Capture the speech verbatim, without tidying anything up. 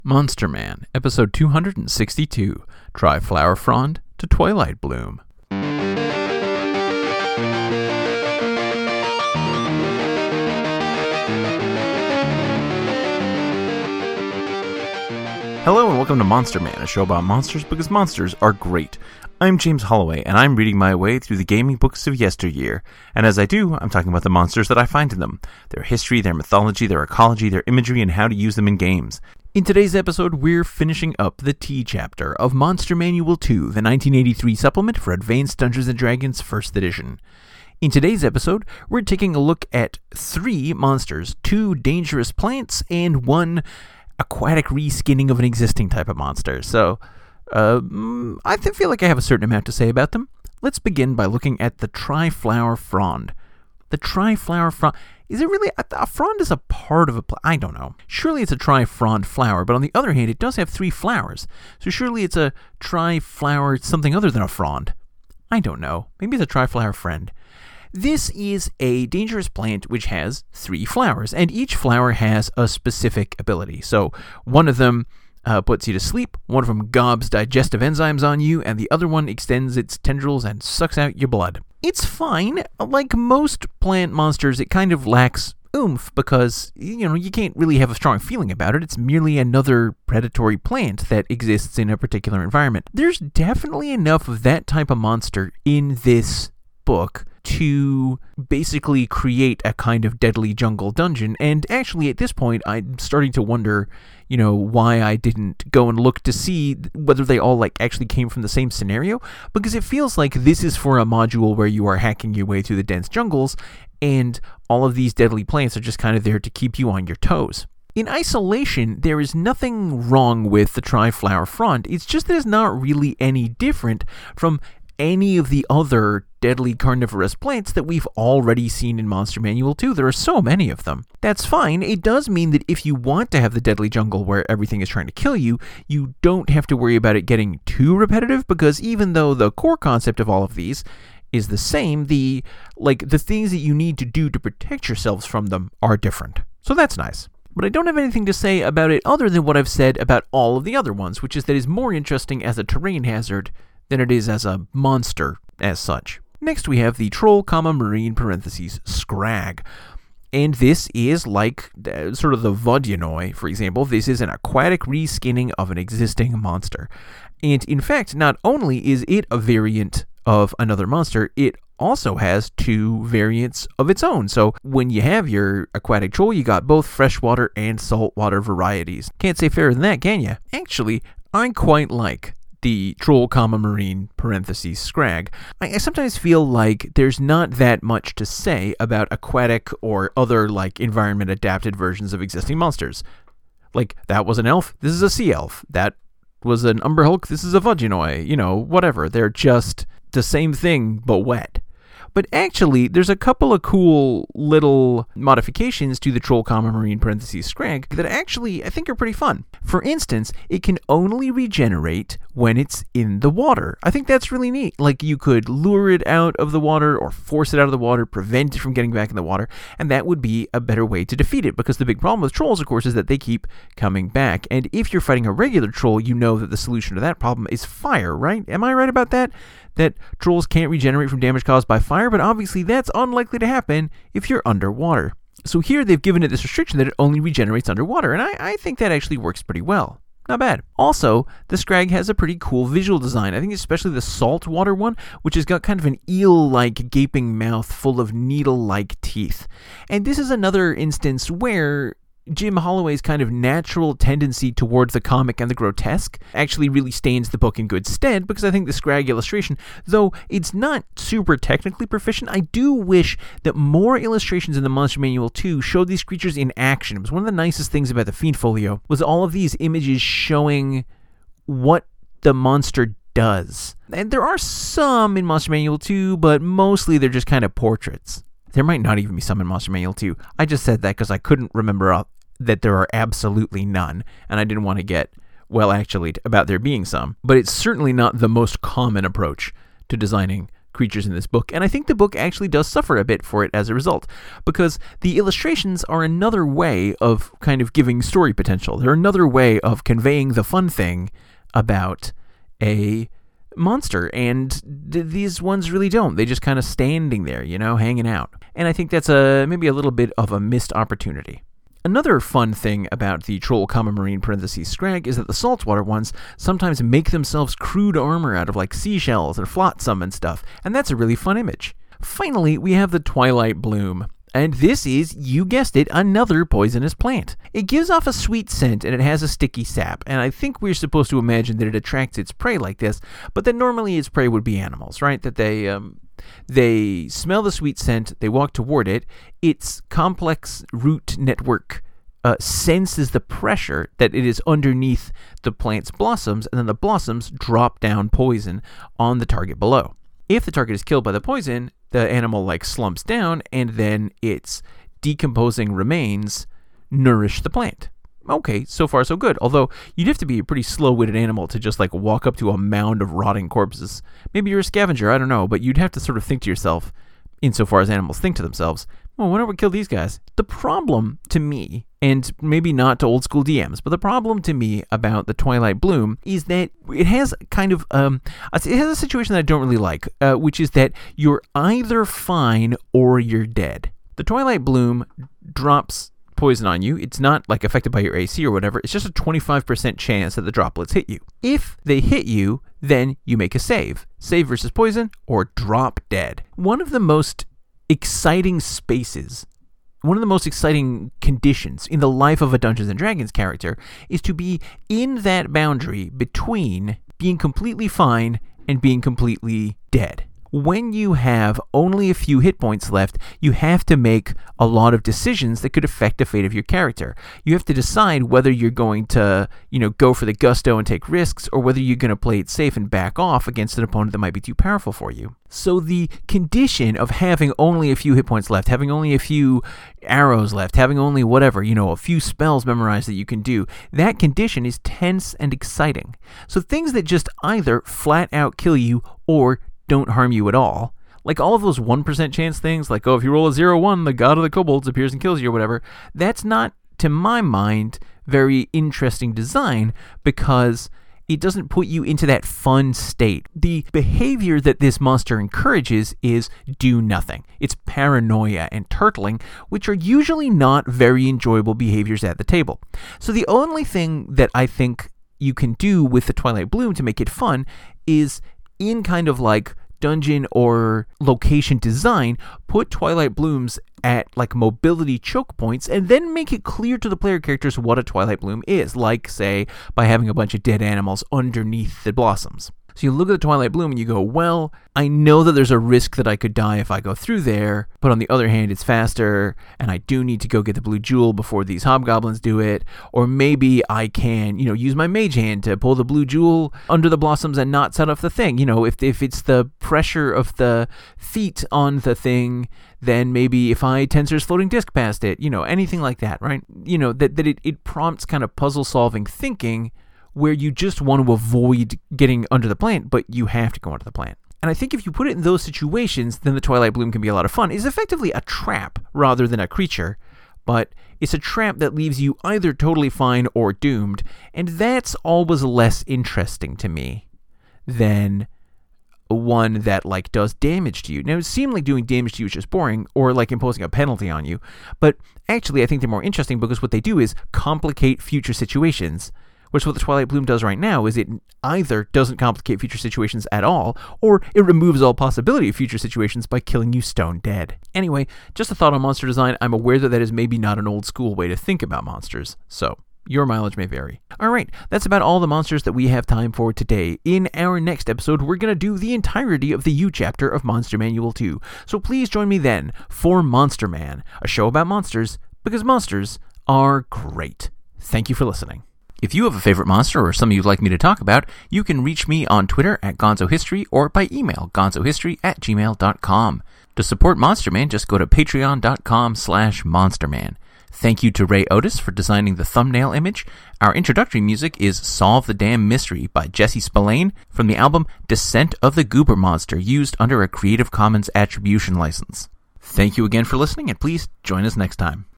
Monster Man, Episode two hundred sixty-two, Try Flower Frond to Twilight Bloom. Hello and welcome to Monster Man, a show about monsters because monsters are great. I'm James Holloway, and I'm reading my way through the gaming books of yesteryear. And as I do, I'm talking about the monsters that I find in them, their history, their mythology, their ecology, their imagery, and how to use them in games. In today's episode, we're finishing up the T chapter of Monster Manual two, the nineteen eighty-three supplement for Advanced Dungeons and Dragons first Edition. In today's episode, we're taking a look at three monsters, two dangerous plants, and one aquatic reskinning of an existing type of monster. So, uh, I th- feel like I have a certain amount to say about them. Let's begin by looking at the Tri-Flower Frond. The Tri-Flower Frond... Is it really... A, a frond is a part of a... Pl- I don't know. Surely it's a tri-frond flower, but on the other hand, it does have three flowers. So surely it's a tri-flower something other than a frond. I don't know. Maybe it's a tri-flower friend. This is a dangerous plant which has three flowers, and each flower has a specific ability. So one of them uh, puts you to sleep, one of them gobs digestive enzymes on you, and the other one extends its tendrils and sucks out your blood. It's fine. Like most plant monsters, it kind of lacks oomph because, you know, you can't really have a strong feeling about it. It's merely another predatory plant that exists in a particular environment. There's definitely enough of that type of monster in this book to basically create a kind of deadly jungle dungeon, and actually at this point I'm starting to wonder, you know, why I didn't go and look to see whether they all like actually came from the same scenario, because it feels like this is for a module where you are hacking your way through the dense jungles, and all of these deadly plants are just kind of there to keep you on your toes. In isolation, there is nothing wrong with the Tri-Flower Frond, it's just that it's not really any different from any of the other deadly carnivorous plants that we've already seen in Monster Manual two. There are so many of them. That's fine. It does mean that if you want to have the deadly jungle where everything is trying to kill you, you don't have to worry about it getting too repetitive, because even though the core concept of all of these is the same, the like the things that you need to do to protect yourselves from them are different. So that's nice. But I don't have anything to say about it other than what I've said about all of the other ones, which is that it's more interesting as a terrain hazard than it is as a monster as such. Next we have the troll, comma, marine, parentheses, scrag. And this is like uh, sort of the Vodyanoi, for example. This is an aquatic reskinning of an existing monster. And in fact, not only is it a variant of another monster, it also has two variants of its own. So when you have your aquatic troll, you got both freshwater and saltwater varieties. Can't say fairer than that, can you? Actually, I quite like the troll, comma, marine, parentheses, scrag. I, I sometimes feel like there's not that much to say about aquatic or other, like, environment-adapted versions of existing monsters. Like, that was an elf, this is a sea elf. That was an Umber Hulk, this is a Vodyanoi. You know, whatever. They're just the same thing, but wet. But actually, there's a couple of cool little modifications to the troll, comma, marine, parentheses, scrag that actually I think are pretty fun. For instance, it can only regenerate when it's in the water. I think that's really neat. Like, you could lure it out of the water or force it out of the water, prevent it from getting back in the water, and that would be a better way to defeat it, because the big problem with trolls, of course, is that they keep coming back. And if you're fighting a regular troll, you know that the solution to that problem is fire, right? Am I right about that? That trolls can't regenerate from damage caused by fire, but obviously that's unlikely to happen if you're underwater. So here they've given it this restriction that it only regenerates underwater, and I, I think that actually works pretty well. Not bad. Also, the scrag has a pretty cool visual design. I think especially the saltwater one, which has got kind of an eel-like gaping mouth full of needle-like teeth. And this is another instance where Jim Holloway's kind of natural tendency towards the comic and the grotesque actually really stains the book in good stead, because I think the scrag illustration, though it's not super technically proficient, I do wish that more illustrations in the Monster Manual two showed these creatures in action. It was one of the nicest things about the Fiend Folio, was all of these images showing what the monster does. And there are some in Monster Manual two, but mostly they're just kind of portraits. There might not even be some in Monster Manual two. I just said that because I couldn't remember uh, that there are absolutely none, and I didn't want to get, well, actually, about there being some. But it's certainly not the most common approach to designing creatures in this book, and I think the book actually does suffer a bit for it as a result, because the illustrations are another way of kind of giving story potential. They're another way of conveying the fun thing about a monster, and th- these ones really don't. They just kind of standing there, you know, hanging out. And I think that's a maybe a little bit of a missed opportunity. Another fun thing about the Troll Common Marine parentheses Scrag is that the saltwater ones sometimes make themselves crude armor out of like seashells or flotsam and stuff, and that's a really fun image. Finally, we have the Twilight Bloom. And this is, you guessed it, another poisonous plant. It gives off a sweet scent and it has a sticky sap, and I think we're supposed to imagine that it attracts its prey like this, but that normally its prey would be animals, right? That they um, they smell the sweet scent, they walk toward it, its complex root network uh, senses the pressure that it is underneath the plant's blossoms, and then the blossoms drop down poison on the target below. If the target is killed by the poison, the animal like slumps down, and then its decomposing remains nourish the plant. Okay, so far so good. Although you'd have to be a pretty slow-witted animal to just like walk up to a mound of rotting corpses. Maybe you're a scavenger, I don't know, but you'd have to sort of think to yourself, insofar as animals think to themselves, well, why don't we kill these guys? The problem to me, and maybe not to old school D Ms, but the problem to me about the Twilight Bloom is that it has kind of, um, it has a situation that I don't really like, uh, which is that you're either fine or you're dead. The Twilight Bloom drops poison on you. It's not like affected by your A C or whatever. It's just a twenty-five percent chance that the droplets hit you. If they hit you, then you make a save. Save versus poison or drop dead. One of the most exciting spaces, one of the most exciting conditions in the life of a Dungeons and Dragons character is to be in that boundary between being completely fine and being completely dead. When you have only a few hit points left, you have to make a lot of decisions that could affect the fate of your character. You have to decide whether you're going to, you know, go for the gusto and take risks, or whether you're going to play it safe and back off against an opponent that might be too powerful for you. So the condition of having only a few hit points left, having only a few arrows left, having only whatever, you know, a few spells memorized that you can do, that condition is tense and exciting. So things that just either flat out kill you or don't harm you at all, like all of those one percent chance things, like, oh, if you roll a zero one, the god of the kobolds appears and kills you or whatever, that's not, to my mind, very interesting design, because it doesn't put you into that fun state. The behavior that this monster encourages is do nothing. It's paranoia and turtling, which are usually not very enjoyable behaviors at the table. So the only thing that I think you can do with the Twilight Bloom to make it fun is, in kind of like dungeon or location design, put Twilight Blooms at like mobility choke points, and then make it clear to the player characters what a Twilight Bloom is, like, say, by having a bunch of dead animals underneath the blossoms. So you look at the Twilight Bloom and you go, well, I know that there's a risk that I could die if I go through there, but on the other hand, it's faster, and I do need to go get the blue jewel before these hobgoblins do it, or maybe I can, you know, use my mage hand to pull the blue jewel under the blossoms and not set off the thing. You know, if if it's the pressure of the feet on the thing, then maybe if I Tensor's floating disc past it, you know, anything like that, right? You know, that, that it, it prompts kind of puzzle-solving thinking, where you just want to avoid getting under the plant, but you have to go under the plant. And I think if you put it in those situations, then the Twilight Bloom can be a lot of fun. It's effectively a trap rather than a creature, but it's a trap that leaves you either totally fine or doomed, and that's always less interesting to me than one that like does damage to you. Now, it seemed like doing damage to you is just boring, or like imposing a penalty on you, but actually I think they're more interesting because what they do is complicate future situations, which what the Twilight Bloom does right now is it either doesn't complicate future situations at all, or it removes all possibility of future situations by killing you stone dead. Anyway, just a thought on monster design. I'm aware that that is maybe not an old school way to think about monsters, so your mileage may vary. Alright, that's about all the monsters that we have time for today. In our next episode, we're going to do the entirety of the U chapter of Monster Manual two, so please join me then for Monster Man, a show about monsters, because monsters are great. Thank you for listening. If you have a favorite monster or some you'd like me to talk about, you can reach me on Twitter at gonzohistory or by email gonzohistory at gmail dot com. To support Monster Man, just go to patreon dot com slash monsterman. Thank you to Ray Otis for designing the thumbnail image. Our introductory music is Solve the Damn Mystery by Jesse Spillane from the album Descent of the Goober Monster, used under a Creative Commons Attribution license. Thank you again for listening, and please join us next time.